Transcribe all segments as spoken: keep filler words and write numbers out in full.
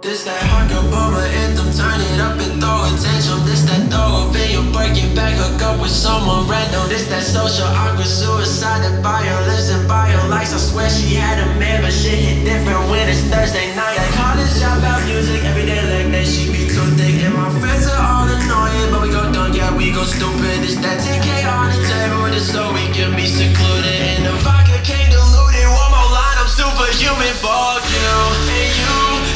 This that hot girl bummer anthem, turn it up and throw attention. This that throw up in your Birkin bag, hook up with someone random. This that social awkward suicide that by her lips and by her likes. I swear she had a man, but shit hit different when it's Thursday night. Like college shop out music every day like that. She be too thick and my friends are all annoying, but we go dumb, yeah we go stupid. This that ten K on the table, just so we can be secluded. And the vodka came diluted. One more line, I'm superhuman. Fuck you and you.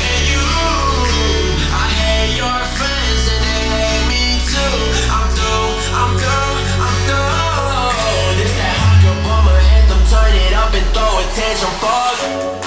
Your friends and they hate me too. I'm through, I'm through, I'm through. This that hot girl bummer anthem, turn it up and throw attention. Fuck.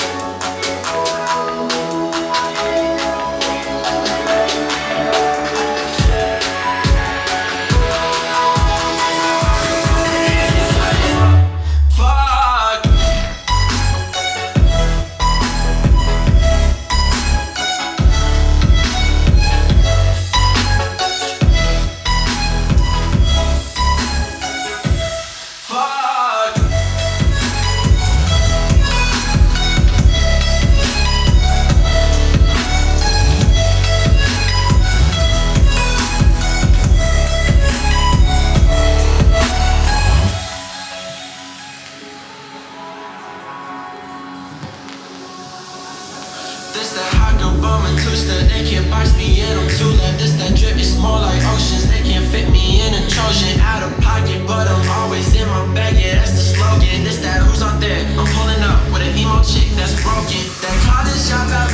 This that hot girl bummer twister, they can't box me in, I'm too left. This that drip is small like oceans, they can't fit me in a Trojan. Out of pocket, but I'm always in my bag, yeah that's the slogan. This that who's out there, I'm pulling up with an emo chick that's broken. That college shop out